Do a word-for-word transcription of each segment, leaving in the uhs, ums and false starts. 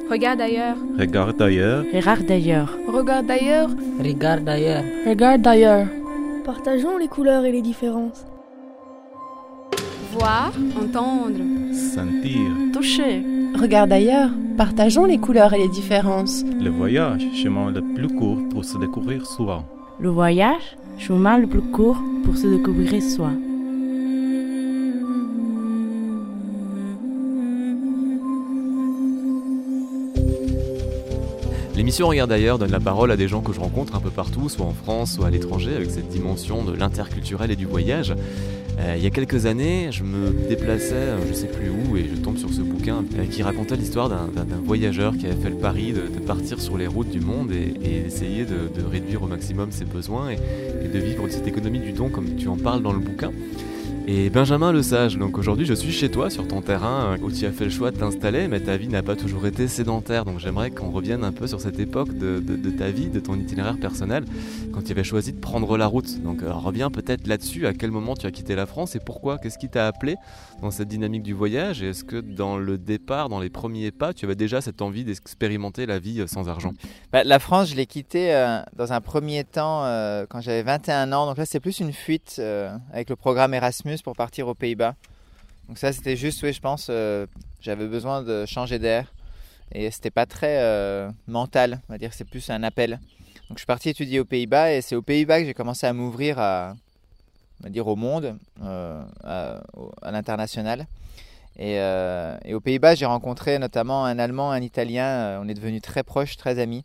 Regarde ailleurs. Regarde ailleurs. Regarde ailleurs. Regarde ailleurs. Regarde ailleurs. Regarde ailleurs. Partageons les couleurs et les différences. Voir, entendre. Sentir. Toucher. Regarde ailleurs. Partageons les couleurs et les différences. Le voyage, chemin le plus court pour se découvrir soi. Le voyage, chemin le plus court pour se découvrir soi. L'émission Regarde ailleurs donne la parole à des gens que je rencontre un peu partout, soit en France, soit à l'étranger, avec cette dimension de l'interculturel et du voyage. Euh, il y a quelques années, je me déplaçais, je ne sais plus où, et je tombe sur ce bouquin euh, qui racontait l'histoire d'un, d'un, d'un voyageur qui avait fait le pari de, de partir sur les routes du monde et, et d'essayer de, de réduire au maximum ses besoins et, et de vivre cette économie du don comme tu en parles dans le bouquin. Et Benjamin Lesage, donc aujourd'hui je suis chez toi sur ton terrain où tu as fait le choix de t'installer, mais ta vie n'a pas toujours été sédentaire, donc j'aimerais qu'on revienne un peu sur cette époque de, de, de ta vie, de ton itinéraire personnel, quand tu avais choisi de prendre la route. Donc euh, reviens peut-être là-dessus, à quel moment tu as quitté la France et pourquoi, qu'est-ce qui t'a appelé dans cette dynamique du voyage, et est-ce que dans le départ, dans les premiers pas, tu avais déjà cette envie d'expérimenter la vie sans argent ? Bah, la France, je l'ai quittée euh, dans un premier temps euh, quand j'avais vingt et un ans, donc là c'est plus une fuite euh, avec le programme Erasmus pour partir aux Pays-Bas. Donc ça c'était juste, oui je pense, euh, j'avais besoin de changer d'air et c'était pas très euh, mental, on va dire que c'est plus un appel. Donc je suis parti étudier aux Pays-Bas et c'est aux Pays-Bas que j'ai commencé à m'ouvrir à, on va dire au monde, euh, à, à l'international. Et, euh, et aux Pays-Bas j'ai rencontré notamment un Allemand, un Italien, euh, on est devenus très proches, très amis.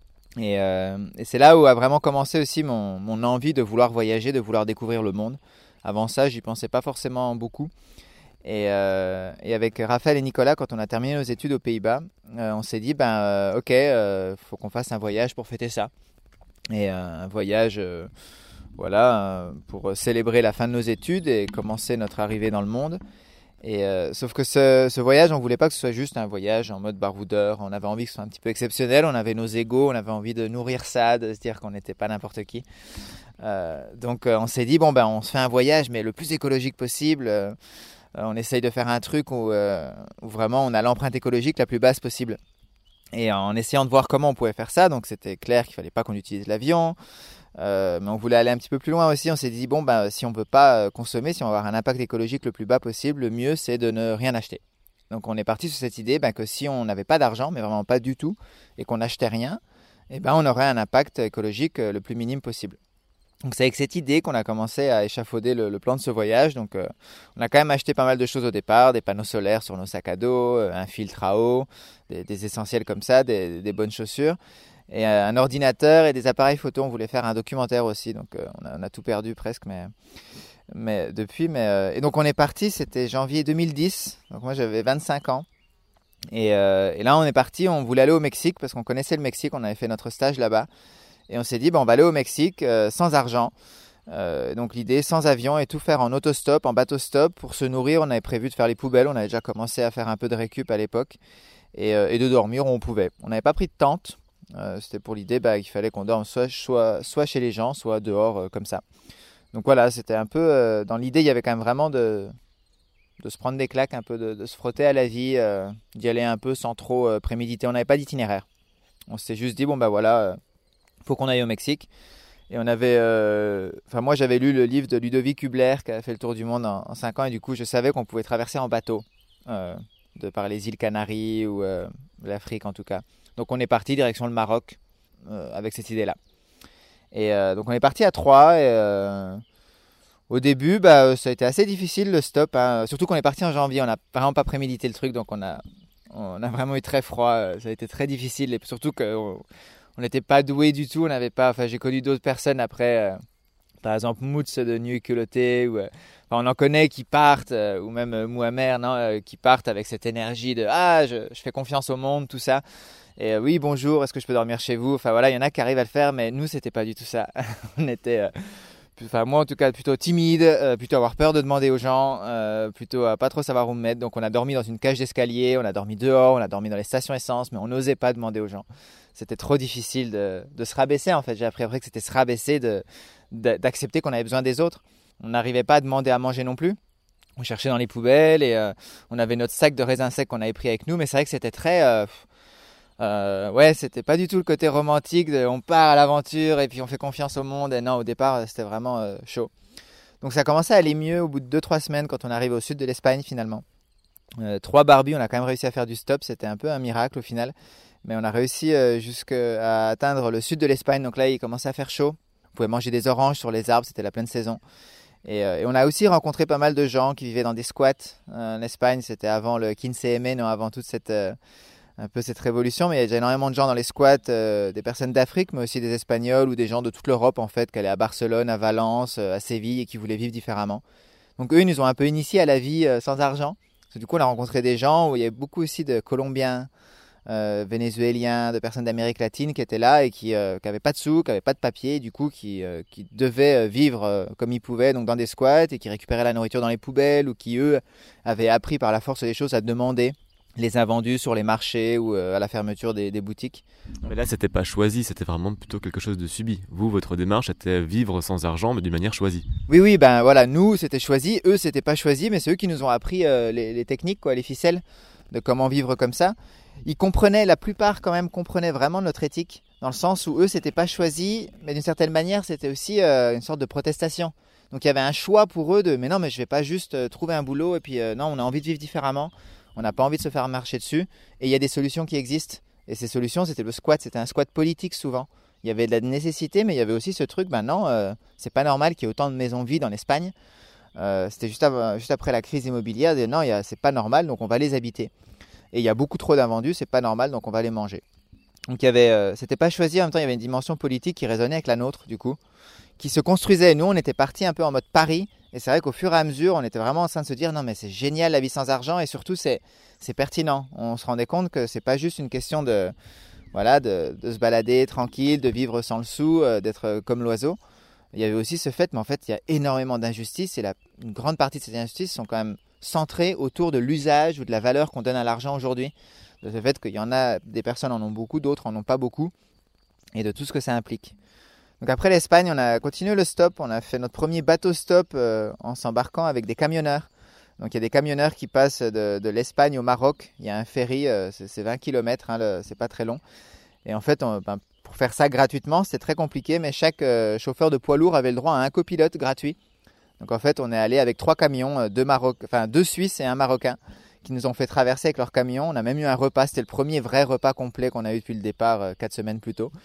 Et, euh, et c'est là où a vraiment commencé aussi mon, mon envie de vouloir voyager, de vouloir découvrir le monde. Avant ça, j'y pensais pas forcément beaucoup. Et, euh, et avec Raphaël et Nicolas, quand on a terminé nos études aux Pays-Bas, euh, on s'est dit, ben, euh, ok, euh, faut qu'on fasse un voyage pour fêter ça. Et euh, un voyage, euh, voilà, euh, pour célébrer la fin de nos études et commencer notre arrivée dans le monde. Et euh, sauf que ce, ce voyage, on voulait pas que ce soit juste un voyage en mode baroudeur. On avait envie que ce soit un petit peu exceptionnel. On avait nos égos, on avait envie de nourrir ça, de se dire qu'on n'était pas n'importe qui. Euh, donc euh, on s'est dit bon ben on se fait un voyage mais le plus écologique possible. Euh, on essaye de faire un truc où, euh, où vraiment on a l'empreinte écologique la plus basse possible. Et en essayant de voir comment on pouvait faire ça, donc c'était clair qu'il fallait pas qu'on utilise l'avion. Euh, mais on voulait aller un petit peu plus loin aussi. On s'est dit bon ben si on veut pas consommer, si on veut avoir un impact écologique le plus bas possible, le mieux c'est de ne rien acheter. Donc on est parti sur cette idée ben, que si on n'avait pas d'argent, mais vraiment pas du tout, et qu'on n'achetait rien, et ben on aurait un impact écologique le plus minime possible. Donc c'est avec cette idée qu'on a commencé à échafauder le, le plan de ce voyage. Donc euh, on a quand même acheté pas mal de choses au départ, des panneaux solaires sur nos sacs à dos, euh, un filtre à eau, des, des essentiels comme ça, des, des bonnes chaussures, et euh, un ordinateur et des appareils photo. On voulait faire un documentaire aussi, donc euh, on, a, on a tout perdu presque, mais, mais depuis. Mais, euh, et donc on est parti, c'était janvier deux mille dix, donc moi j'avais vingt-cinq ans. Et, euh, et là on est parti, on voulait aller au Mexique parce qu'on connaissait le Mexique, on avait fait notre stage là-bas. Et on s'est dit, ben, on va aller au Mexique euh, sans argent. Euh, donc l'idée, sans avion et tout faire en autostop, en bateau-stop. Pour se nourrir, on avait prévu de faire les poubelles. On avait déjà commencé à faire un peu de récup à l'époque. Et, euh, et de dormir où on pouvait. On n'avait pas pris de tente. Euh, c'était pour l'idée bah, qu'il fallait qu'on dorme soit, soit, soit chez les gens, soit dehors euh, comme ça. Donc voilà, c'était un peu... Euh, dans l'idée, il y avait quand même vraiment de, de se prendre des claques, un peu de, de se frotter à la vie, euh, d'y aller un peu sans trop euh, préméditer. On n'avait pas d'itinéraire. On s'est juste dit, bon ben voilà... Euh, faut qu'on aille au Mexique. Et on avait, euh... enfin moi j'avais lu le livre de Ludovic Hubler qui a fait le tour du monde en, en cinq ans et du coup je savais qu'on pouvait traverser en bateau euh, de par les îles Canaries ou euh, l'Afrique en tout cas. Donc on est parti direction le Maroc euh, avec cette idée-là. Et euh, donc on est parti à trois et euh... au début bah, ça a été assez difficile le stop, hein. Surtout qu'on est parti en janvier, on n'a vraiment pas prémédité le truc donc on a, on a vraiment eu très froid, ça a été très difficile et surtout que on... On n'était pas doués du tout, on n'avait pas. Enfin, j'ai connu d'autres personnes après, euh, par exemple Moots de Nuit Culottée, ou euh, enfin, on en connaît qui partent, euh, ou même euh, Mouamer, non, euh, qui partent avec cette énergie de ah, je, je fais confiance au monde, tout ça. Et euh, oui, bonjour, est-ce que je peux dormir chez vous? Enfin voilà, il y en a qui arrivent à le faire, mais nous, c'était pas du tout ça. on était, euh, enfin moi en tout cas, plutôt timide, euh, plutôt avoir peur de demander aux gens, euh, plutôt à pas trop savoir où me mettre. Donc on a dormi dans une cage d'escalier, on a dormi dehors, on a dormi dans les stations essence, mais on n'osait pas demander aux gens. C'était trop difficile de, de se rabaisser en fait. J'ai appris après que c'était se rabaisser, de, de, d'accepter qu'on avait besoin des autres. On n'arrivait pas à demander à manger non plus. On cherchait dans les poubelles et euh, on avait notre sac de raisins secs qu'on avait pris avec nous. Mais c'est vrai que c'était très... Euh, Euh, ouais, c'était pas du tout le côté romantique de on part à l'aventure et puis on fait confiance au monde. Et non, au départ, c'était vraiment euh, chaud. Donc ça a commencé à aller mieux au bout de deux trois semaines quand on arrive au sud de l'Espagne finalement. Euh, trois Barbies, on a quand même réussi à faire du stop, c'était un peu un miracle au final. Mais on a réussi euh, jusqu'à atteindre le sud de l'Espagne, donc là il commençait à faire chaud. On pouvait manger des oranges sur les arbres, c'était la pleine saison. Et, euh, et on a aussi rencontré pas mal de gens qui vivaient dans des squats euh, en Espagne, c'était avant le quinze eme, non, avant toute cette... Euh, un peu cette révolution, mais il y a déjà énormément de gens dans les squats, euh, des personnes d'Afrique, mais aussi des Espagnols ou des gens de toute l'Europe en fait, qui allaient à Barcelone, à Valence, euh, à Séville et qui voulaient vivre différemment. Donc eux, ils nous ont un peu initiés à la vie euh, sans argent. Parce que, du coup, on a rencontré des gens où il y avait beaucoup aussi de Colombiens, euh, Vénézuéliens, de personnes d'Amérique latine qui étaient là et qui n'avaient euh, pas de sous, qui n'avaient pas de papier, et du coup qui, euh, qui devaient vivre euh, comme ils pouvaient, donc dans des squats et qui récupéraient la nourriture dans les poubelles ou qui, eux, avaient appris par la force des choses à demander les invendus sur les marchés ou euh, à la fermeture des, des boutiques. Mais là, c'était pas choisi, c'était vraiment plutôt quelque chose de subi. Vous, votre démarche était vivre sans argent, mais d'une manière choisie. Oui, oui, ben voilà, nous, c'était choisi, eux, c'était pas choisi, mais c'est eux qui nous ont appris euh, les, les techniques, quoi, les ficelles de comment vivre comme ça. Ils comprenaient, la plupart quand même comprenaient vraiment notre éthique, dans le sens où eux, c'était pas choisi, mais d'une certaine manière, c'était aussi euh, une sorte de protestation. Donc il y avait un choix pour eux de, mais non, mais je vais pas juste euh, trouver un boulot et puis euh, non, on a envie de vivre différemment. On n'a pas envie de se faire marcher dessus. Et il y a des solutions qui existent. Et ces solutions, c'était le squat. C'était un squat politique souvent. Il y avait de la nécessité, mais il y avait aussi ce truc, ben non, euh, c'est pas normal qu'il y ait autant de maisons vides en Espagne. Euh, c'était juste, av- juste après la crise immobilière. De, non, il y a, c'est pas normal, donc on va les habiter. Et il y a beaucoup trop d'invendus, c'est pas normal, donc on va les manger. Donc il y avait, euh, c'était pas choisi, en même temps il y avait une dimension politique qui résonnait avec la nôtre, du coup, qui se construisait. Nous, on était partis un peu en mode pari. Et c'est vrai qu'au fur et à mesure, on était vraiment en train de se dire non mais c'est génial la vie sans argent et surtout c'est, c'est pertinent. On se rendait compte que c'est pas juste une question de, voilà, de, de se balader tranquille, de vivre sans le sou, euh, d'être comme l'oiseau. Il y avait aussi ce fait, mais en fait il y a énormément d'injustices et la, une grande partie de ces injustices sont quand même centrées autour de l'usage ou de la valeur qu'on donne à l'argent aujourd'hui. De ce fait qu'il y en a, des personnes en ont beaucoup, d'autres en ont pas beaucoup et de tout ce que ça implique. Donc après l'Espagne, on a continué le stop, on a fait notre premier bateau stop euh, en s'embarquant avec des camionneurs. Donc il y a des camionneurs qui passent de, de l'Espagne au Maroc, il y a un ferry, euh, c'est, c'est vingt kilomètres, hein, le, c'est pas très long. Et en fait, on, ben, pour faire ça gratuitement, c'était très compliqué, mais chaque euh, chauffeur de poids lourd avait le droit à un copilote gratuit. Donc en fait, on est allé avec trois camions, euh, deux, Maroc... enfin, deux Suisses et un Marocain, qui nous ont fait traverser avec leur camion. On a même eu un repas, c'était le premier vrai repas complet qu'on a eu depuis le départ, euh, quatre semaines plus tôt.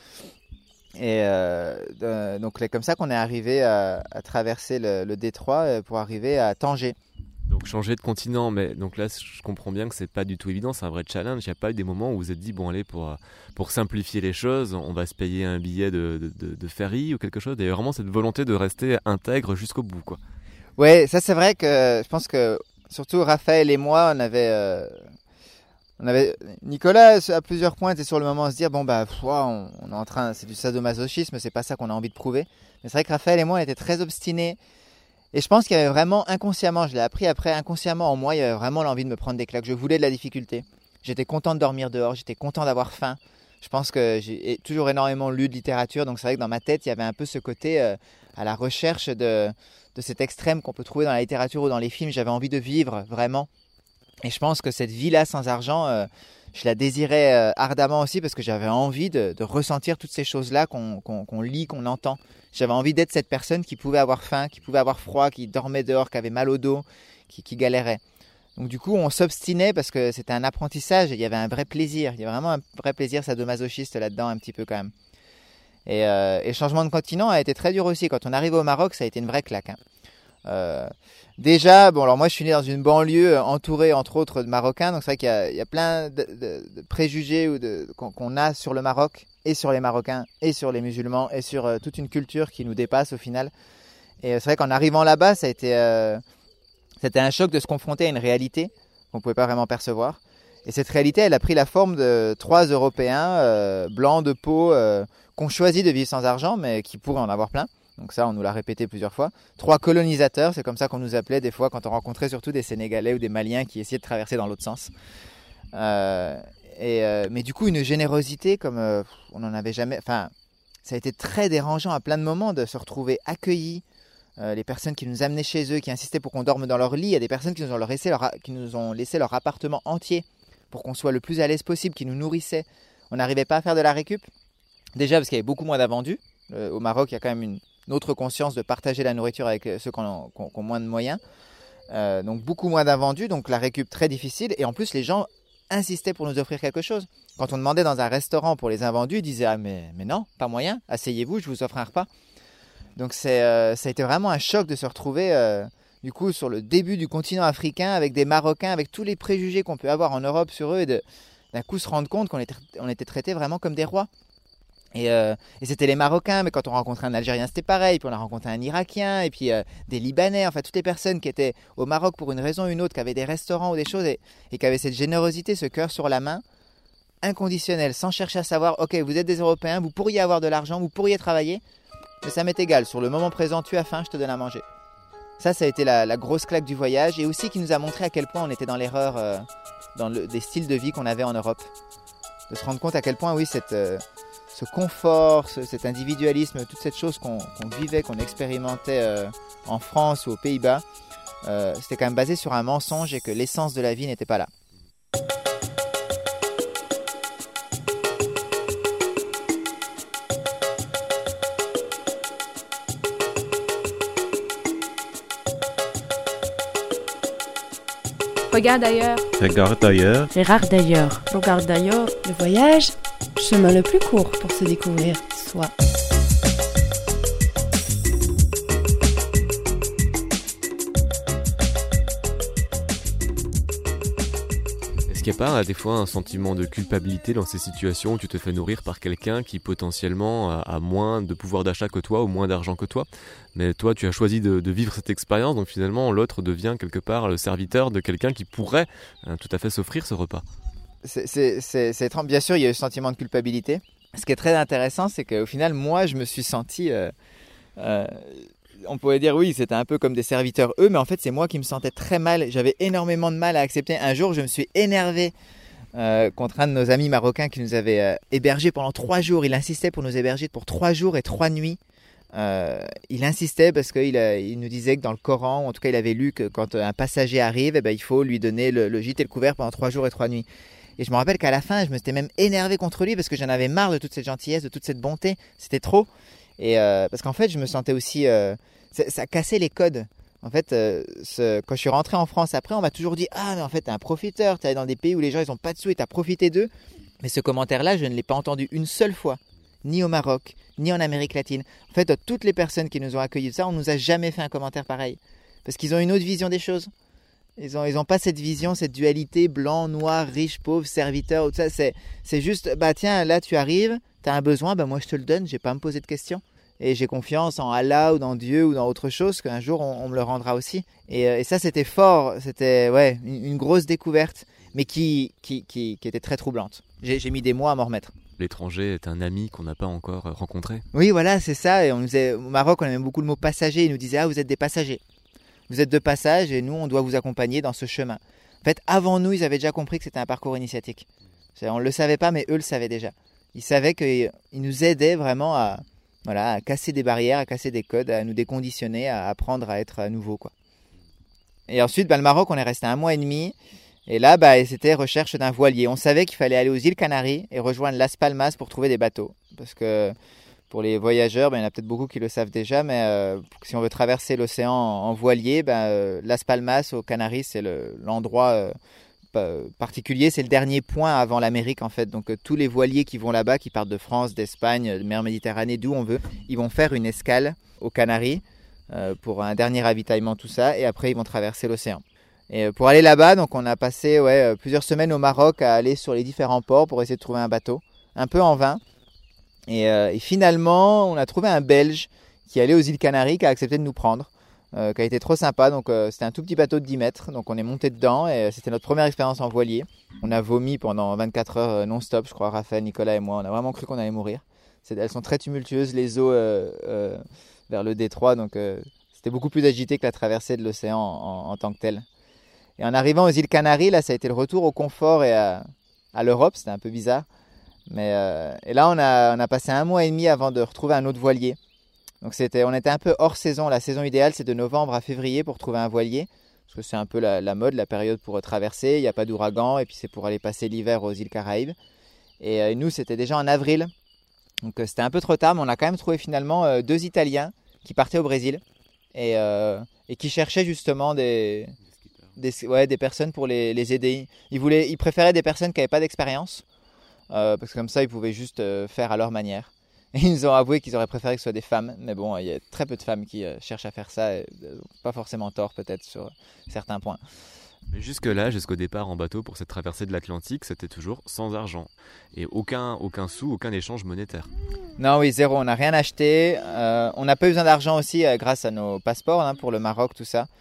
Et euh, euh, donc c'est comme ça qu'on est arrivé à, à traverser le, le détroit pour arriver à Tanger. Donc changer de continent, mais donc là je comprends bien que c'est pas du tout évident, c'est un vrai challenge. Il n'y a pas eu des moments où vous vous êtes dit bon allez pour, pour simplifier les choses, on va se payer un billet de, de, de ferry ou quelque chose. Il y a vraiment cette volonté de rester intègre jusqu'au bout, quoi. Ouais, ça c'est vrai que je pense que surtout Raphaël et moi on avait... Euh, On avait Nicolas à plusieurs points était sur le moment à se dire bon bah pff, on, on est en train, c'est du sadomasochisme, c'est pas ça qu'on a envie de prouver. Mais c'est vrai que Raphaël et moi on était très obstinés et je pense qu'il y avait vraiment inconsciemment, je l'ai appris après inconsciemment en moi, il y avait vraiment l'envie de me prendre des claques. Je voulais de la difficulté. J'étais content de dormir dehors, j'étais content d'avoir faim. Je pense que j'ai toujours énormément lu de littérature, donc c'est vrai que dans ma tête il y avait un peu ce côté euh, à la recherche de de cet extrême qu'on peut trouver dans la littérature ou dans les films. J'avais envie de vivre vraiment. Et je pense que cette vie-là sans argent, euh, je la désirais euh, ardemment aussi parce que j'avais envie de, de ressentir toutes ces choses-là qu'on, qu'on, qu'on lit, qu'on entend. J'avais envie d'être cette personne qui pouvait avoir faim, qui pouvait avoir froid, qui dormait dehors, qui avait mal au dos, qui, qui galérait. Donc du coup, on s'obstinait parce que c'était un apprentissage et il y avait un vrai plaisir. Il y avait vraiment un vrai plaisir sadomasochiste là-dedans un petit peu quand même. Et, euh, et le changement de continent a été très dur aussi. Quand on arrive au Maroc, ça a été une vraie claque, hein. Euh, déjà, bon, alors moi je suis né dans une banlieue entourée entre autres de Marocains, donc c'est vrai qu'il y a, il y a plein de, de, de préjugés ou de, qu'on, qu'on a sur le Maroc et sur les Marocains et sur les musulmans et sur euh, toute une culture qui nous dépasse au final. Et euh, c'est vrai qu'en arrivant là-bas, ça a été, euh, c'était un choc de se confronter à une réalité qu'on ne pouvait pas vraiment percevoir. Et cette réalité, elle a pris la forme de trois Européens euh, blancs de peau euh, qui ont choisi de vivre sans argent, mais qui pourraient en avoir plein. Donc ça, on nous l'a répété plusieurs fois. Trois colonisateurs, c'est comme ça qu'on nous appelait des fois quand on rencontrait surtout des Sénégalais ou des Maliens qui essayaient de traverser dans l'autre sens. Euh, et, euh, mais du coup, une générosité comme euh, on n'en avait jamais... Enfin, ça a été très dérangeant à plein de moments de se retrouver accueillis. Euh, les personnes qui nous amenaient chez eux, qui insistaient pour qu'on dorme dans leur lit. Il y a des personnes qui nous ont laissé leur, qui nous ont laissé leur appartement entier pour qu'on soit le plus à l'aise possible, qui nous nourrissaient. on n'arrivait pas à faire de la récup. Déjà parce qu'il y avait beaucoup moins d'invendus. Euh, au Maroc, il y a quand même une, une autre conscience de partager la nourriture avec ceux qui ont, qui ont, qui ont moins de moyens. Euh, donc beaucoup moins d'invendus, donc la récup très difficile. Et en plus, les gens insistaient pour nous offrir quelque chose. Quand on demandait dans un restaurant pour les invendus, ils disaient ah, mais, mais non, pas moyen, asseyez-vous, je vous offre un repas. Donc c'est, euh, ça a été vraiment un choc de se retrouver euh, du coup sur le début du continent africain avec des Marocains, avec tous les préjugés qu'on peut avoir en Europe sur eux et de, d'un coup se rendre compte qu'on était, on était traités vraiment comme des rois. Et, euh, et c'était les Marocains, mais quand on rencontrait un Algérien, c'était pareil. Puis on a rencontré un Irakien, et puis euh, des Libanais. Enfin, toutes les personnes qui étaient au Maroc pour une raison ou une autre, qui avaient des restaurants ou des choses, et, et qui avaient cette générosité, ce cœur sur la main, inconditionnel, sans chercher à savoir, ok, vous êtes des Européens, vous pourriez avoir de l'argent, vous pourriez travailler, mais ça m'est égal. Sur le moment présent, tu as faim, je te donne à manger. Ça, ça a été la, la grosse claque du voyage, et aussi qui nous a montré à quel point on était dans l'erreur euh, dans le, des styles de vie qu'on avait en Europe. De se rendre compte à quel point, oui, cette... Euh, ce confort, ce, cet individualisme, toute cette chose qu'on, qu'on vivait, qu'on expérimentait euh, en France ou aux Pays-Bas, euh, c'était quand même basé sur un mensonge et que l'essence de la vie n'était pas là. Regarde ailleurs. Regarde ailleurs. Regarde d'ailleurs. Regarde d'ailleurs. Le voyage, chemin le plus court pour se découvrir soi. Est-ce qu'il n'y a pas des fois un sentiment de culpabilité dans ces situations où tu te fais nourrir par quelqu'un qui potentiellement a, a moins de pouvoir d'achat que toi ou moins d'argent que toi, mais toi tu as choisi de, de vivre cette expérience, donc finalement l'autre devient quelque part le serviteur de quelqu'un qui pourrait hein, tout à fait s'offrir ce repas. C'est, c'est, c'est, c'est étrange. Bien sûr, il y a eu ce sentiment de culpabilité. Ce qui est très intéressant, c'est qu'au final, moi, je me suis senti... Euh, euh, on pourrait dire, oui, c'était un peu comme des serviteurs, eux, mais en fait, c'est moi qui me sentais très mal. J'avais énormément de mal à accepter. Un jour, je me suis énervé euh, contre un de nos amis marocains qui nous avait euh, hébergés pendant trois jours. Il insistait pour nous héberger pour trois jours et trois nuits. Euh, il insistait parce qu'il a, il nous disait que dans le Coran, ou en tout cas, il avait lu que quand un passager arrive, eh ben, il faut lui donner le, le gîte et le couvert pendant trois jours et trois nuits. Et je me rappelle qu'à la fin, je me suis même énervé contre lui parce que j'en avais marre de toute cette gentillesse, de toute cette bonté. C'était trop. Et euh, parce qu'en fait, je me sentais aussi... Euh, ça, ça cassait les codes. En fait, euh, ce, quand je suis rentré en France après, on m'a toujours dit « Ah, mais en fait, t'es un profiteur, t'es allé dans des pays où les gens, ils n'ont pas de sous et t'as profité d'eux. » Mais ce commentaire-là, je ne l'ai pas entendu une seule fois, ni au Maroc, ni en Amérique latine. En fait, toutes les personnes qui nous ont accueillis de ça, on ne nous a jamais fait un commentaire pareil. Parce qu'ils ont une autre vision des choses. Ils n'ont ils ont pas cette vision, cette dualité blanc, noir, riche, pauvre, serviteur, tout ça. C'est, c'est juste, bah tiens, là tu arrives, tu as un besoin, bah moi je te le donne, je vais pas à me poser de questions. Et j'ai confiance en Allah ou dans Dieu ou dans autre chose, qu'un jour on, on me le rendra aussi. Et, et ça c'était fort, c'était ouais, une, une grosse découverte, mais qui, qui, qui, qui était très troublante. J'ai, j'ai mis des mois à m'en remettre. L'étranger est un ami qu'on n'a pas encore rencontré. Oui, voilà, c'est ça. Et on nous disait, au Maroc, on aimait beaucoup le mot passager. Ils nous disaient, ah, vous êtes des passagers. Vous êtes de passage et nous, on doit vous accompagner dans ce chemin. En fait, avant nous, ils avaient déjà compris que c'était un parcours initiatique. On ne le savait pas, mais eux le savaient déjà. Ils savaient qu'ils nous aidaient vraiment à, voilà, à casser des barrières, à casser des codes, à nous déconditionner, à apprendre à être à nouveau, quoi. Et ensuite, bah, le Maroc, on est resté un mois et demi. Et là, bah, c'était recherche d'un voilier. On savait qu'il fallait aller aux îles Canaries et rejoindre Las Palmas pour trouver des bateaux. Parce que pour les voyageurs, bah, il y en a peut-être beaucoup qui le savent déjà, mais euh, si on veut traverser l'océan en, en voilier, bah, euh, Las Palmas aux Canaries, c'est le, l'endroit euh, particulier. C'est le dernier point avant l'Amérique, en fait. Donc euh, tous les voiliers qui vont là-bas, qui partent de France, d'Espagne, de mer Méditerranée, d'où on veut, ils vont faire une escale aux Canaries euh, pour un dernier ravitaillement, tout ça. Et après, ils vont traverser l'océan. Et pour aller là-bas, donc on a passé ouais, plusieurs semaines au Maroc à aller sur les différents ports pour essayer de trouver un bateau, un peu en vain. Et, euh, et finalement, on a trouvé un Belge qui allait aux îles Canaries, qui a accepté de nous prendre, euh, qui a été trop sympa. Donc euh, c'était un tout petit bateau de dix mètres, donc on est monté dedans et c'était notre première expérience en voilier. On a vomi pendant vingt-quatre heures non-stop, je crois, Raphaël, Nicolas et moi. On a vraiment cru qu'on allait mourir. C'est, elles sont très tumultueuses, les eaux euh, euh, vers le détroit, donc euh, c'était beaucoup plus agité que la traversée de l'océan en, en, en tant que telle. Et en arrivant aux îles Canaries, là, ça a été le retour au confort et à, à l'Europe. C'était un peu bizarre. Mais, euh, et là, on a, on a passé un mois et demi avant de retrouver un autre voilier. Donc, c'était, on était un peu hors saison. La saison idéale, c'est de novembre à février pour trouver un voilier. Parce que c'est un peu la, la mode, la période pour traverser. Il n'y a pas d'ouragan. Et puis, c'est pour aller passer l'hiver aux îles Caraïbes. Et euh, nous, c'était déjà en avril. Donc euh, c'était un peu trop tard, mais on a quand même trouvé finalement euh, deux Italiens qui partaient au Brésil et, euh, et qui cherchaient justement des, des, ouais, des personnes pour les, les aider. Ils, voulaient, ils préféraient des personnes qui n'avaient pas d'expérience, euh, parce que comme ça, ils pouvaient juste euh, faire à leur manière. Et ils nous ont avoué qu'ils auraient préféré que ce soit des femmes, mais bon, il y a très peu de femmes qui euh, cherchent à faire ça, et, euh, pas forcément tort peut-être sur certains points. Mais jusque-là, jusqu'au départ en bateau pour cette traversée de l'Atlantique, c'était toujours sans argent. Et aucun, aucun sou, aucun échange monétaire. Non, oui, zéro, on n'a rien acheté. Euh, on n'a pas eu besoin d'argent aussi euh, grâce à nos passeports, hein, pour le Maroc, tout ça.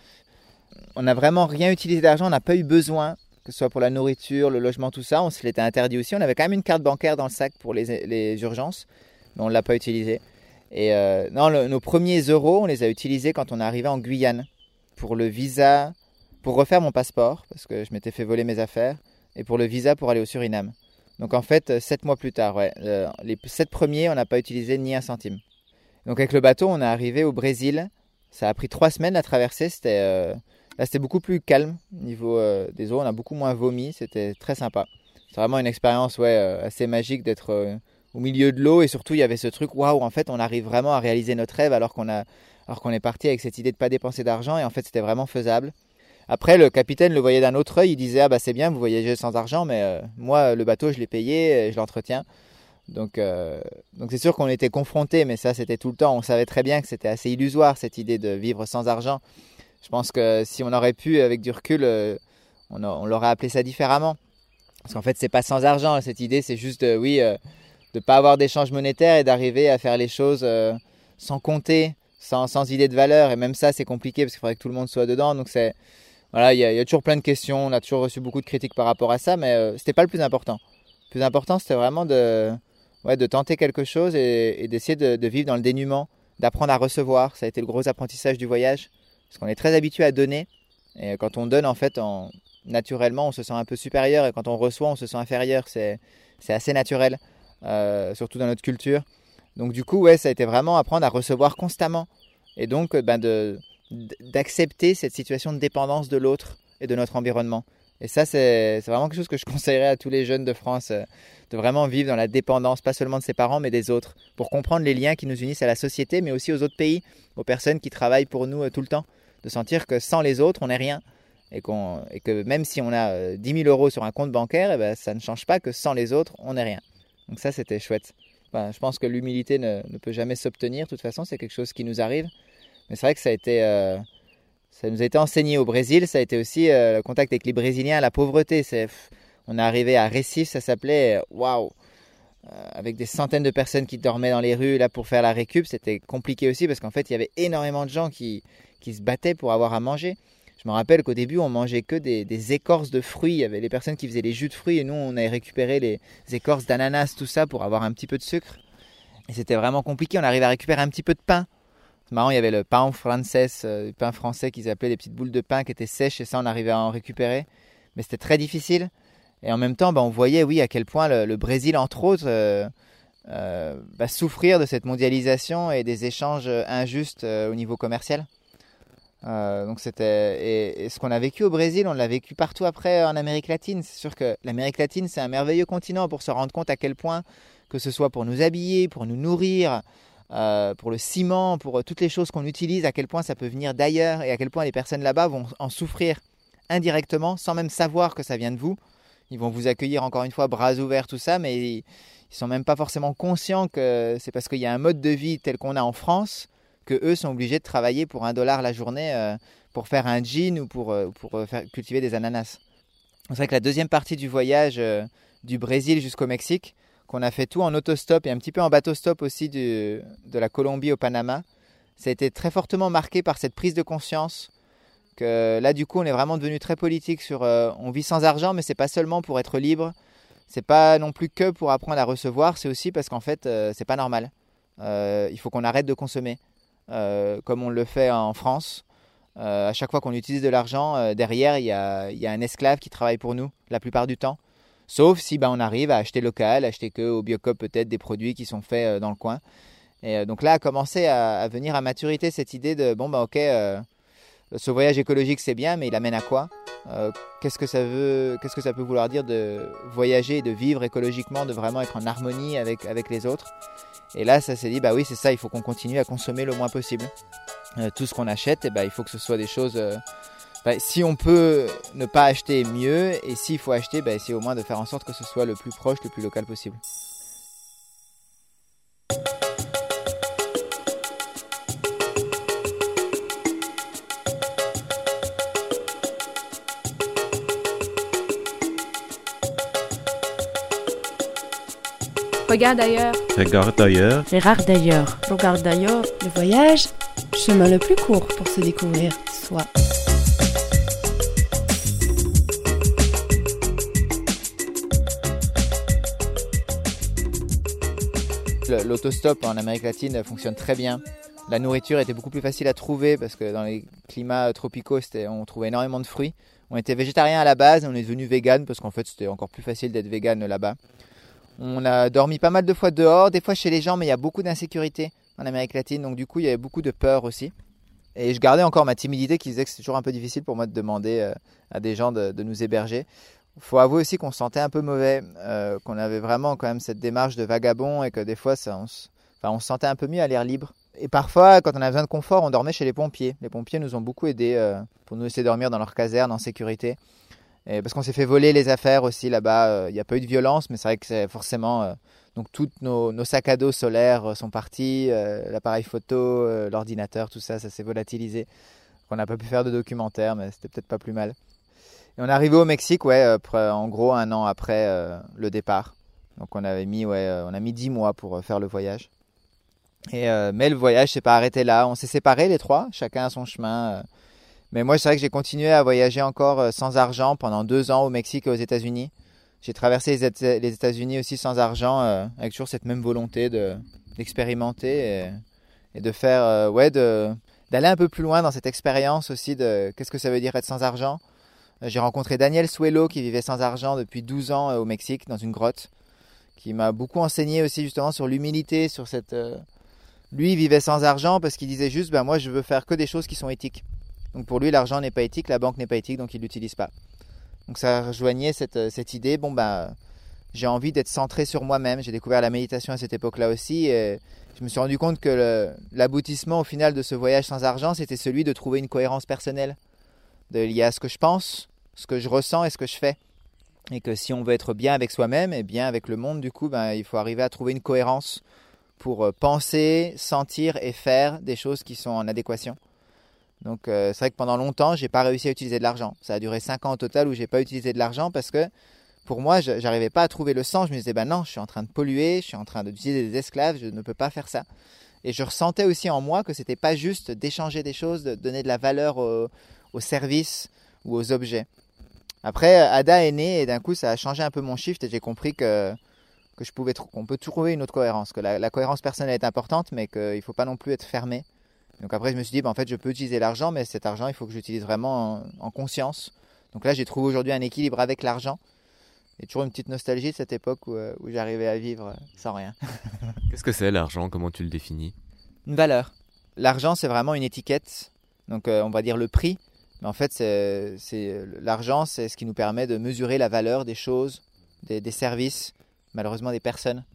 On n'a vraiment rien utilisé d'argent, on n'a pas eu besoin, que ce soit pour la nourriture, le logement, tout ça. On se l'était interdit aussi. On avait quand même une carte bancaire dans le sac pour les, les urgences, mais on ne l'a pas utilisé. Et euh, non, le, nos premiers euros, on les a utilisés quand on est arrivé en Guyane pour le visa, pour refaire mon passeport, parce que je m'étais fait voler mes affaires, et pour le visa pour aller au Suriname. Donc en fait, sept mois plus tard, ouais, euh, les sept premiers, on n'a pas utilisé ni un centime. Donc avec le bateau, on est arrivé au Brésil. Ça a pris trois semaines la traversée. C'était, euh, là, c'était beaucoup plus calme au niveau euh, des eaux. On a beaucoup moins vomi. C'était très sympa. C'est vraiment une expérience ouais, euh, assez magique d'être euh, au milieu de l'eau. Et surtout, il y avait ce truc, waouh, en fait, on arrive vraiment à réaliser notre rêve alors qu'on a, alors qu'on est parti avec cette idée de ne pas dépenser d'argent. Et en fait, c'était vraiment faisable. Après, le capitaine le voyait d'un autre œil, il disait « Ah bah c'est bien, vous voyagez sans argent, mais euh, moi, le bateau, je l'ai payé, je l'entretiens. » Donc, euh, donc c'est sûr qu'on était confrontés, mais ça, c'était tout le temps. On savait très bien que c'était assez illusoire, cette idée de vivre sans argent. Je pense que si on aurait pu, avec du recul, euh, on, a, on l'aurait appelé ça différemment. Parce qu'en fait, c'est pas sans argent, cette idée, c'est juste, euh, oui, euh, de ne pas avoir d'échange monétaire et d'arriver à faire les choses euh, sans compter, sans, sans idée de valeur. Et même ça, c'est compliqué, parce qu'il faudrait que tout le monde soit dedans. Donc c'est... Voilà, il y, y a toujours plein de questions, on a toujours reçu beaucoup de critiques par rapport à ça, mais euh, c'était pas le plus important. Le plus important, c'était vraiment de, ouais, de tenter quelque chose et, et d'essayer de, de vivre dans le dénuement, d'apprendre à recevoir. Ça a été le gros apprentissage du voyage, parce qu'on est très habitué à donner. Et quand on donne, en fait, on, naturellement, on se sent un peu supérieur, et quand on reçoit, on se sent inférieur. C'est, c'est assez naturel, euh, surtout dans notre culture. Donc du coup, ouais, ça a été vraiment apprendre à recevoir constamment. Et donc, ben, de... d'accepter cette situation de dépendance de l'autre et de notre environnement. Et ça, c'est, c'est vraiment quelque chose que je conseillerais à tous les jeunes de France, euh, de vraiment vivre dans la dépendance, pas seulement de ses parents, mais des autres, pour comprendre les liens qui nous unissent à la société, mais aussi aux autres pays, aux personnes qui travaillent pour nous euh, tout le temps, de sentir que sans les autres, on n'est rien, et, qu'on, et que même si on a euh, dix mille euros sur un compte bancaire, eh ben, ça ne change pas que sans les autres, on n'est rien. Donc ça, c'était chouette. Enfin, je pense que l'humilité ne, ne peut jamais s'obtenir, de toute façon, c'est quelque chose qui nous arrive. Mais c'est vrai que ça a été, euh, ça nous a été enseigné au Brésil. Ça a été aussi euh, le contact avec les Brésiliens, la pauvreté. C'est, pff, on est arrivé à Recife, ça s'appelait, waouh, euh, avec des centaines de personnes qui dormaient dans les rues là pour faire la récup. C'était compliqué aussi parce qu'en fait, il y avait énormément de gens qui, qui se battaient pour avoir à manger. Je me rappelle qu'au début, on mangeait que des, des écorces de fruits. Il y avait les personnes qui faisaient les jus de fruits et nous, on avait récupéré les écorces d'ananas, tout ça pour avoir un petit peu de sucre. Et c'était vraiment compliqué. On arrivait à récupérer un petit peu de pain. C'est marrant, il y avait le pain français, euh, le pain français qu'ils appelaient des petites boules de pain qui étaient sèches et ça, on arrivait à en récupérer. Mais c'était très difficile. Et en même temps, bah, on voyait, oui, à quel point le, le Brésil, entre autres, euh, euh, va souffrir de cette mondialisation et des échanges injustes euh, au niveau commercial. Euh, donc c'était et, et ce qu'on a vécu au Brésil, on l'a vécu partout après en Amérique latine. C'est sûr que l'Amérique latine, c'est un merveilleux continent pour se rendre compte à quel point, que ce soit pour nous habiller, pour nous nourrir, Euh, pour le ciment, pour euh, toutes les choses qu'on utilise, à quel point ça peut venir d'ailleurs et à quel point les personnes là-bas vont en souffrir indirectement sans même savoir que ça vient de vous. Ils vont vous accueillir encore une fois bras ouverts, tout ça, mais ils ne sont même pas forcément conscients que c'est parce qu'il y a un mode de vie tel qu'on a en France que eux sont obligés de travailler pour un dollar la journée euh, pour faire un jean ou pour, euh, pour euh, faire, cultiver des ananas. C'est vrai que la deuxième partie du voyage euh, du Brésil jusqu'au Mexique, qu'on a fait tout en autostop et un petit peu en bateau-stop aussi du, de la Colombie au Panama. Ça a été très fortement marqué par cette prise de conscience que là, du coup, on est vraiment devenu très politique sur euh, on vit sans argent, mais c'est pas seulement pour être libre, c'est pas non plus que pour apprendre à recevoir, c'est aussi parce qu'en fait, euh, c'est pas normal. Euh, il faut qu'on arrête de consommer, euh, comme on le fait en France. Euh, à chaque fois qu'on utilise de l'argent, euh, derrière, il y a, y a un esclave qui travaille pour nous, la plupart du temps. Sauf si ben, on arrive à acheter local, acheter que au Biocoop peut-être des produits qui sont faits euh, dans le coin. Et euh, donc là a commencé à, à venir à maturité cette idée de bon ben ok, euh, ce voyage écologique c'est bien, mais il amène à quoi ? Euh, qu'est-ce que ça veut, qu'est-ce que ça peut vouloir dire de voyager et de vivre écologiquement, de vraiment être en harmonie avec, avec les autres. Et là, ça s'est dit, bah oui, c'est ça, il faut qu'on continue à consommer le moins possible. Euh, tout ce qu'on achète, et bah, il faut que ce soit des choses... Euh, bah, si on peut ne pas acheter, mieux. Et s'il faut acheter, bah, essayer au moins de faire en sorte que ce soit le plus proche, le plus local possible. Regarde ailleurs. Regarde ailleurs. Regarde d'ailleurs. Regarde d'ailleurs. Le voyage, chemin le plus court pour se découvrir soi. L'autostop en Amérique latine fonctionne très bien. La nourriture était beaucoup plus facile à trouver parce que dans les climats tropicaux, on trouvait énormément de fruits. On était végétarien à la base et on est devenu vegan parce qu'en fait c'était encore plus facile d'être vegan là-bas. On a dormi pas mal de fois dehors, des fois chez les gens, mais il y a beaucoup d'insécurité en Amérique latine, donc du coup il y avait beaucoup de peur aussi. Et je gardais encore ma timidité qui disait que c'était toujours un peu difficile pour moi de demander à des gens de, de nous héberger. Il faut avouer aussi qu'on se sentait un peu mauvais, euh, qu'on avait vraiment quand même cette démarche de vagabond et que des fois ça, on, se, enfin, on se sentait un peu mieux à l'air libre. Et parfois, quand on avait besoin de confort, on dormait chez les pompiers. Les pompiers nous ont beaucoup aidés euh, pour nous laisser dormir dans leur caserne en sécurité. Et parce qu'on s'est fait voler les affaires aussi là-bas. Il n'y a pas eu de violence, mais c'est vrai que c'est forcément... Euh, donc tous nos, nos sacs à dos solaires sont partis, euh, l'appareil photo, euh, l'ordinateur, tout ça, ça s'est volatilisé. On n'a pas pu faire de documentaire, mais c'était peut-être pas plus mal. Et on est arrivé au Mexique, ouais, euh, en gros un an après euh, le départ. Donc on avait mis, ouais, euh, on a mis dix mois pour euh, faire le voyage. Et, euh, mais le voyage s'est pas arrêté là. On s'est séparés les trois, chacun à son chemin. Euh. Mais moi, c'est vrai que j'ai continué à voyager encore euh, sans argent pendant deux ans au Mexique et aux États-Unis. J'ai traversé les, Éta- les États-Unis aussi sans argent, euh, avec toujours cette même volonté de, d'expérimenter et, et de faire, euh, ouais, de, d'aller un peu plus loin dans cette expérience aussi de qu'est-ce que ça veut dire être sans argent. J'ai rencontré Daniel Suelo qui vivait sans argent depuis douze ans au Mexique dans une grotte, qui m'a beaucoup enseigné aussi justement sur l'humilité, sur cette... Euh... Lui il vivait sans argent parce qu'il disait juste ben, « moi je veux faire que des choses qui sont éthiques ». Donc pour lui l'argent n'est pas éthique, la banque n'est pas éthique, donc il ne l'utilise pas. Donc ça rejoignait cette, cette idée, bon ben j'ai envie d'être centré sur moi-même. J'ai découvert la méditation à cette époque-là aussi et je me suis rendu compte que le, l'aboutissement au final de ce voyage sans argent c'était celui de trouver une cohérence personnelle de, liée à ce que je pense, ce que je ressens et ce que je fais. Et que si on veut être bien avec soi-même et bien avec le monde, du coup, ben, il faut arriver à trouver une cohérence pour penser, sentir et faire des choses qui sont en adéquation. Donc euh, c'est vrai que pendant longtemps, j'ai pas réussi à utiliser de l'argent. Ça a duré cinq ans au total où j'ai pas utilisé de l'argent parce que pour moi, je n'arrivais pas à trouver le sens. Je me disais, ben non, je suis en train de polluer, je suis en train d'utiliser des esclaves, je ne peux pas faire ça. Et je ressentais aussi en moi que c'était pas juste d'échanger des choses, de donner de la valeur au, au service ou aux objets. Après, Ada est née et d'un coup, ça a changé un peu mon shift et j'ai compris que, que je pouvais tr- qu'on peut trouver une autre cohérence, que la, la cohérence personnelle est importante, mais qu'il ne faut pas non plus être fermé. Donc après, je me suis dit, ben, en fait, je peux utiliser l'argent, mais cet argent, il faut que j'utilise vraiment en, en conscience. Donc là, j'ai trouvé aujourd'hui un équilibre avec l'argent. Il y a toujours une petite nostalgie de cette époque où, où j'arrivais à vivre sans rien. Qu'est-ce que c'est l'argent ? Comment tu le définis ? Une valeur. L'argent, c'est vraiment une étiquette. Donc euh, on va dire le prix. Mais en fait, c'est, c'est, l'argent, c'est ce qui nous permet de mesurer la valeur des choses, des, des services, malheureusement des personnes.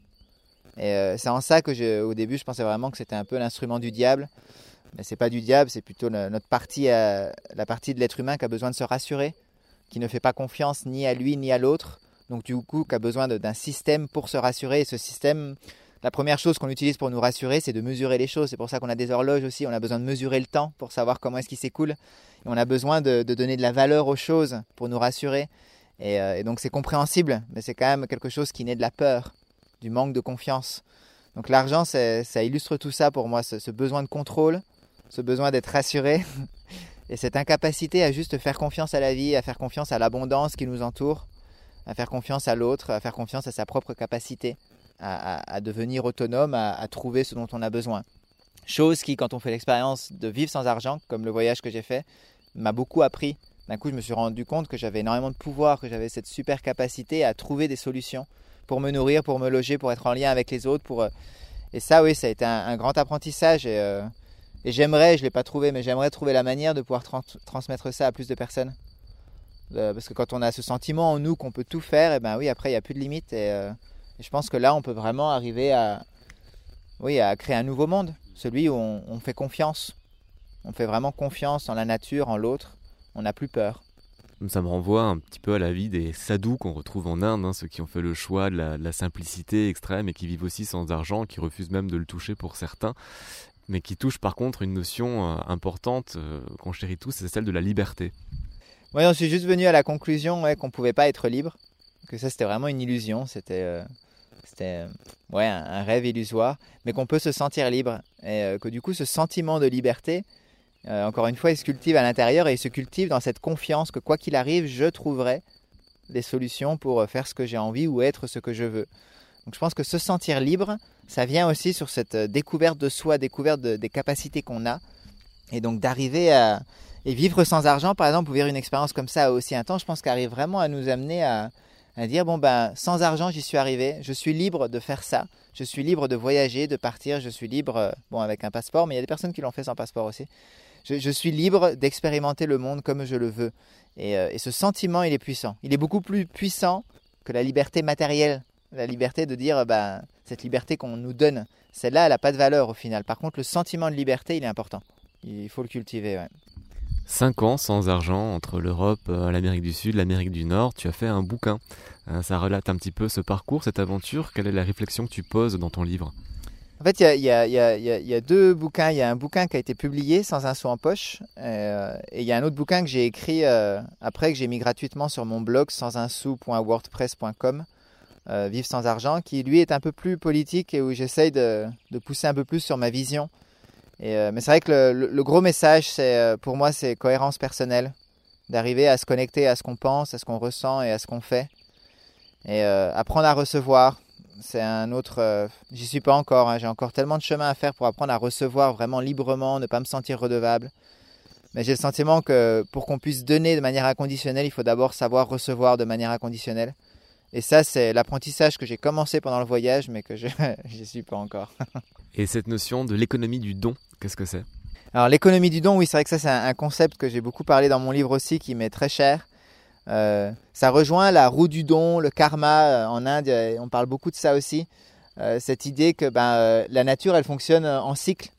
Et euh, c'est en ça que, je, au début, je pensais vraiment que c'était un peu l'instrument du diable. Mais c'est pas du diable, c'est plutôt le, notre partie, euh, la partie de l'être humain qui a besoin de se rassurer, qui ne fait pas confiance ni à lui ni à l'autre. Donc du coup, qui a besoin de, d'un système pour se rassurer. Et ce système, la première chose qu'on utilise pour nous rassurer, c'est de mesurer les choses. C'est pour ça qu'on a des horloges aussi. On a besoin de mesurer le temps pour savoir comment est-ce qu'il s'écoule. Et on a besoin de, de donner de la valeur aux choses pour nous rassurer. Et, euh, et donc c'est compréhensible, mais c'est quand même quelque chose qui naît de la peur, du manque de confiance. Donc l'argent, c'est, ça illustre tout ça pour moi, ce, ce besoin de contrôle, ce besoin d'être rassuré et cette incapacité à juste faire confiance à la vie, à faire confiance à l'abondance qui nous entoure, à faire confiance à l'autre, à faire confiance à sa propre capacité, à, à, à devenir autonome, à, à trouver ce dont on a besoin. Chose qui, quand on fait l'expérience de vivre sans argent, comme le voyage que j'ai fait, m'a beaucoup appris. D'un coup, je me suis rendu compte que j'avais énormément de pouvoir, que j'avais cette super capacité à trouver des solutions pour me nourrir, pour me loger, pour être en lien avec les autres. Pour... Et ça, oui, ça a été un, un grand apprentissage. Et, euh, et j'aimerais, je ne l'ai pas trouvé, mais j'aimerais trouver la manière de pouvoir trans- transmettre ça à plus de personnes. Euh, parce que quand on a ce sentiment en nous qu'on peut tout faire, et ben oui, après il n'y a plus de limites. Et, euh, et je pense que là, on peut vraiment arriver à, oui, à créer un nouveau monde, celui où on, on fait confiance. On fait vraiment confiance en la nature, en l'autre. On n'a plus peur. Ça me renvoie un petit peu à la vie des sadhus qu'on retrouve en Inde, hein, ceux qui ont fait le choix de la, de la simplicité extrême et qui vivent aussi sans argent, qui refusent même de le toucher pour certains, mais qui touchent par contre une notion euh, importante euh, qu'on chérit tous, c'est celle de la liberté. Oui, on suis juste venu à la conclusion ouais, qu'on ne pouvait pas être libre, que ça c'était vraiment une illusion, c'était, euh, c'était euh, ouais, un, un rêve illusoire, mais qu'on peut se sentir libre et euh, que du coup ce sentiment de liberté, Euh, encore une fois, il se cultive à l'intérieur et il se cultive dans cette confiance que quoi qu'il arrive, je trouverai des solutions pour faire ce que j'ai envie ou être ce que je veux. Donc je pense que se sentir libre, ça vient aussi sur cette découverte de soi, découverte de, des capacités qu'on a. Et donc d'arriver à et vivre sans argent, par exemple, ou vivre une expérience comme ça aussi intense, je pense qu'elle arrive vraiment à nous amener à, à dire, bon ben, sans argent, j'y suis arrivé, je suis libre de faire ça, je suis libre de voyager, de partir, je suis libre, bon avec un passeport, mais il y a des personnes qui l'ont fait sans passeport aussi. Je, je suis libre d'expérimenter le monde comme je le veux. Et, euh, et ce sentiment, il est puissant. Il est beaucoup plus puissant que la liberté matérielle. La liberté de dire, bah, cette liberté qu'on nous donne, celle-là, elle n'a pas de valeur au final. Par contre, le sentiment de liberté, il est important. Il faut le cultiver, ouais. Cinq ans sans argent entre l'Europe, l'Amérique du Sud, l'Amérique du Nord, tu as fait un bouquin. Ça relate un petit peu ce parcours, cette aventure. Quelle est la réflexion que tu poses dans ton livre ? En fait, il y a, y, a, y, a, y, a, y a deux bouquins. Il y a un bouquin qui a été publié, Sans un sou en poche. Euh, et il y a un autre bouquin que j'ai écrit euh, après, que j'ai mis gratuitement sur mon blog, sans un sou point wordpress point com, euh, Vivre sans argent, qui lui est un peu plus politique et où j'essaye de, de pousser un peu plus sur ma vision. Et, euh, mais c'est vrai que le, le, le gros message, c'est, pour moi, c'est cohérence personnelle. D'arriver à se connecter à ce qu'on pense, à ce qu'on ressent et à ce qu'on fait. Et euh, apprendre à recevoir. C'est un autre... Euh, j'y suis pas encore, hein, j'ai encore tellement de chemin à faire pour apprendre à recevoir vraiment librement, ne pas me sentir redevable. Mais j'ai le sentiment que pour qu'on puisse donner de manière inconditionnelle, il faut d'abord savoir recevoir de manière inconditionnelle. Et ça, c'est l'apprentissage que j'ai commencé pendant le voyage, mais que je n'y suis pas encore. Et cette notion de l'économie du don, qu'est-ce que c'est ? Alors l'économie du don, oui, c'est vrai que ça, c'est un, un concept que j'ai beaucoup parlé dans mon livre aussi, qui m'est très cher. Euh, ça rejoint la roue du don, le karma. Euh, en Inde, on parle beaucoup de ça aussi. Euh, cette idée que ben, euh, la nature, elle fonctionne en cycle.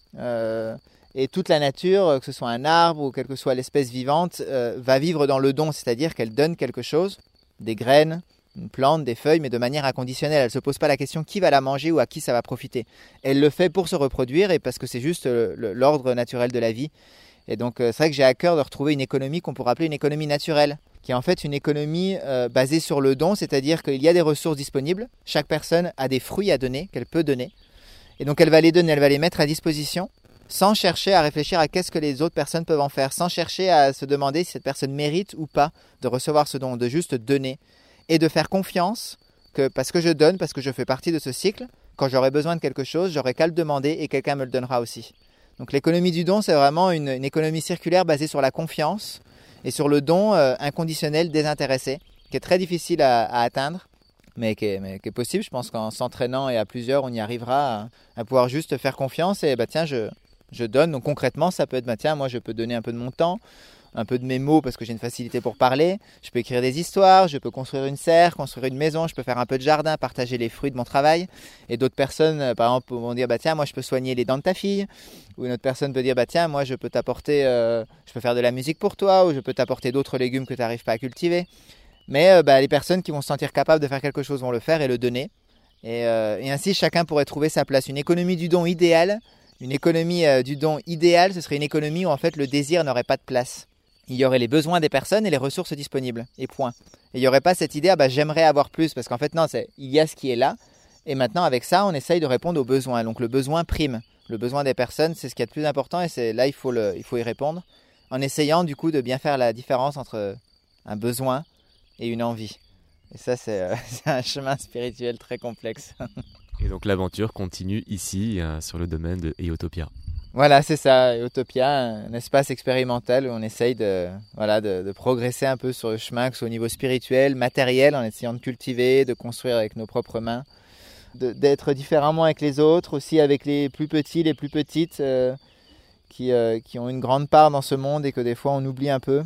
Euh, et toute la nature, que ce soit un arbre ou quelle que soit l'espèce vivante, euh, va vivre dans le don. C'est-à-dire qu'elle donne quelque chose, des graines, une plante, des feuilles, mais de manière inconditionnelle. Elle ne se pose pas la question qui va la manger ou à qui ça va profiter. Elle le fait pour se reproduire et parce que c'est juste le, le, l'ordre naturel de la vie. Et donc, euh, c'est vrai que j'ai à cœur de retrouver une économie qu'on pourrait appeler une économie naturelle, qui est en fait une économie euh, basée sur le don, c'est-à-dire qu'il y a des ressources disponibles, chaque personne a des fruits à donner, qu'elle peut donner, et donc elle va les donner, elle va les mettre à disposition, sans chercher à réfléchir à qu'est-ce que les autres personnes peuvent en faire, sans chercher à se demander si cette personne mérite ou pas de recevoir ce don, de juste donner, et de faire confiance que parce que je donne, parce que je fais partie de ce cycle, quand j'aurai besoin de quelque chose, j'aurai qu'à le demander et quelqu'un me le donnera aussi. Donc l'économie du don, c'est vraiment une, une économie circulaire basée sur la confiance, et sur le don euh, inconditionnel, désintéressé, qui est très difficile à, à atteindre, mais qui, est, mais qui est possible. Je pense qu'en s'entraînant et à plusieurs, on y arrivera à, à pouvoir juste faire confiance et bah, tiens, je, je donne. Donc concrètement, ça peut être, bah, tiens, moi je peux donner un peu de mon temps, un peu de mes mots parce que j'ai une facilité pour parler, je peux écrire des histoires, je peux construire une serre, construire une maison, je peux faire un peu de jardin, partager les fruits de mon travail. Et d'autres personnes, euh, par exemple, vont dire, bah, tiens, moi je peux soigner les dents de ta fille. Ou une autre personne peut dire, bah, tiens, moi je peux t'apporter, euh, je peux faire de la musique pour toi, ou je peux t'apporter d'autres légumes que tu n'arrives pas à cultiver. Mais euh, bah, les personnes qui vont se sentir capables de faire quelque chose vont le faire et le donner. Et, euh, et ainsi, chacun pourrait trouver sa place. Une économie du don idéale, une économie euh, du don idéale, ce serait une économie où en fait le désir n'aurait pas de place. Il y aurait les besoins des personnes et les ressources disponibles, et point. Et il n'y aurait pas cette idée, ah bah j'aimerais avoir plus, parce qu'en fait non, c'est, il y a ce qui est là, et maintenant avec ça, on essaye de répondre aux besoins. Donc le besoin prime, le besoin des personnes, c'est ce qui est le plus important, et c'est là il faut, le, il faut y répondre, en essayant du coup de bien faire la différence entre un besoin et une envie. Et ça c'est, euh, c'est un chemin spirituel très complexe. Et donc l'aventure continue ici, euh, sur le domaine de Eotopia. Voilà, c'est ça, Eotopia, un espace expérimental où on essaye de, voilà, de, de progresser un peu sur le chemin, que ce soit au niveau spirituel, matériel, en essayant de cultiver, de construire avec nos propres mains, de, d'être différemment avec les autres, aussi avec les plus petits, les plus petites, euh, qui, euh, qui ont une grande part dans ce monde et que des fois on oublie un peu.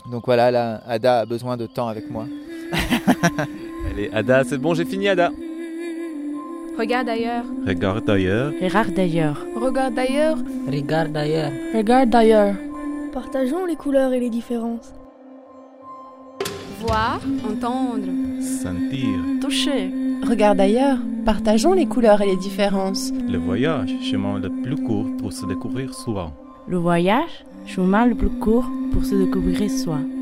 Donc voilà, là, Ada a besoin de temps avec moi. Allez, Ada, c'est bon, j'ai fini, Ada. Regarde ailleurs. Regarde ailleurs. Regarde d'ailleurs. Regarde ailleurs. Regarde ailleurs. Regarde d'ailleurs. Partageons les couleurs et les différences. Voir, entendre. Sentir. Toucher. Regarde ailleurs. Partageons les couleurs et les différences. Le voyage, chemin le plus court pour se découvrir soi. Le voyage, chemin le plus court pour se découvrir soi.